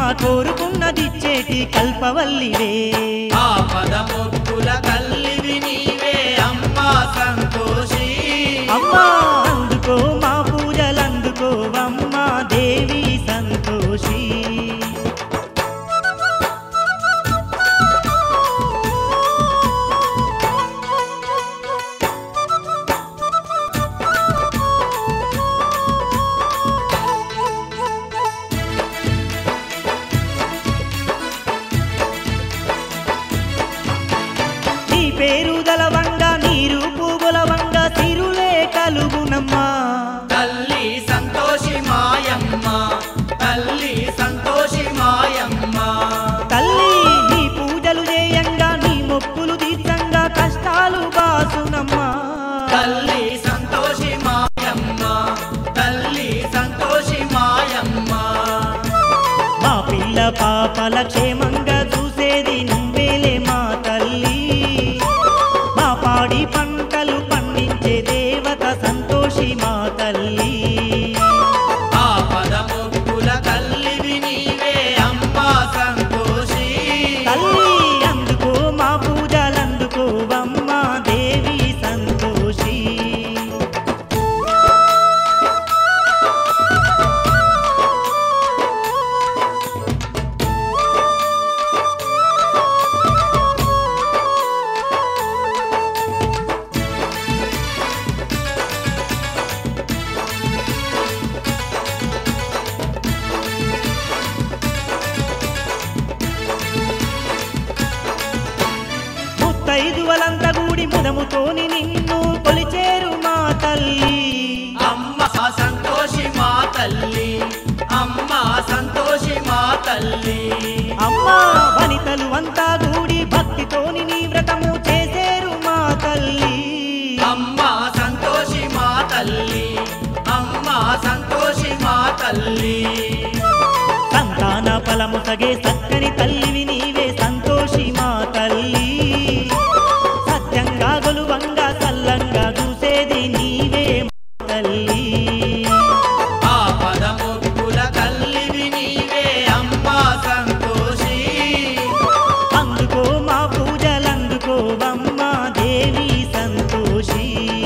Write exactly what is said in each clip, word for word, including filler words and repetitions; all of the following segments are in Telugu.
కోరుకున్నదిచ్చేటి కల్పవల్లివే ఆపద మొక్కుల తల్లివి నీవే అమ్మా సంతోషి అమ్మా అందుకో మా పూజలందుకోవమ్మా దేవి సంతోషి పేరు గలవంగ నీరు పూగులవంగ సిరులే కలుగునమ్మా తల్లి సంతోషి మాయమ్మ తల్లి సంతోషి మాయమ్మ తల్లి నీ పూజలు చేయంగా నీ మొక్కులు తీర్చంగా కష్టాలు బాసునమ్మా తల్లి సంతోషి మాయమ్మ తల్లి సంతోషి మాయమ్మ మా పిల్ల పాపల క్షేమంగా చూసేది నువ్వేలే మా తల్లి పాడి పంటలు పండించే దేవత సంతోషి మా తల్లి ఆపద మొక్కుల తల్లివి నీవే అమ్మా సంతోషి తల్లి అందుకో మా పూజలందుకోవమ్మా దేవి సంతోషి ముత్తైదువలంత గూడి ముదముతోని నిన్ను కొలిచేరు మా తల్లి అమ్మ సంతోషి మా తల్లి అమ్మ సంతోషి మా తల్లి అమ్మా వనితలు అంతా గూడి భక్తితోని నీ వ్రతము చేసేరు మా తల్లి అమ్మ సంతోషి మా తల్లి అమ్మ సంతోషి మా తల్లి సంతాన ఫలము సగే చక్కని తల్లివి నీవే సంతోషి మా తల్లి సత్యంగా గొలువంగా సల్లంగా చూసేది నీవే మా తల్లి ఆపద మొక్కుల తల్లివి నీవే అమ్మా సంతోషి అందుకో మా పూజలందుకోవమ్మా దేవి సంతోషి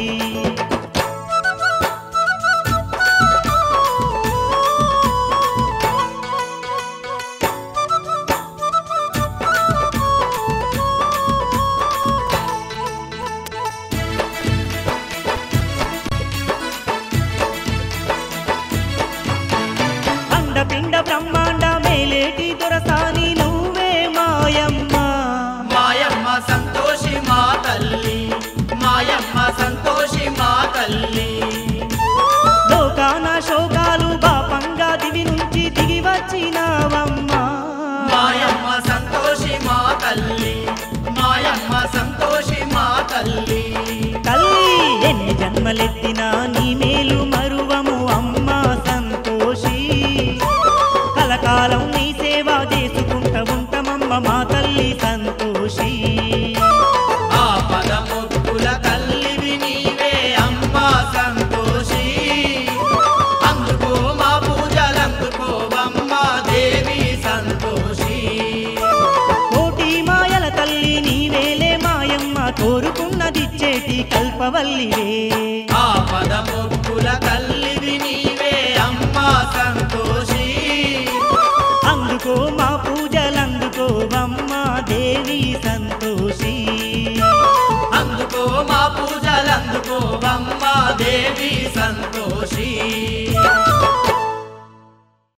పిండ బ్రహ్మాండ మేలేటి దొరసాని నువ్వే మాయమ్మ మాయమ్మ సంతోషి మా తల్లి మాయమ్మ సంతోషి మా తల్లి లోకాన శోకాలు బాపంగా దివి నుంచి దిగి వచ్చినావమ్మా మాయమ్మ సంతోషి మా తల్లి మాయమ్మ సంతోషి మా తల్లి తల్లి ఎన్ని జన్మలెత్తినా నీ మేలు మరువము అమ్మా సంతోషి కలకాలం నీ సేవ చేసుకుంట ఉంటామమ్మ మా తల్లి సంతోషి ఆపద మొక్కుల తల్లివి నీవే అమ్మా సంతోషి అందుకో మా పూజలందుకోవమ్మా దేవి సంతోషి కోటి మాయల తల్లి నీవేలే మాయమ్మ కోరుకున్నదిచ్చేటి కల్పవల్లివే ఆపద మొక్కుల తల్లివి నీవే అమ్మా సంతోషి అందుకో మా పూజలందుకోవమ్మా దేవి సంతోషి అందుకో మా పూజలందుకోవమ్మా దేవి సంతోషి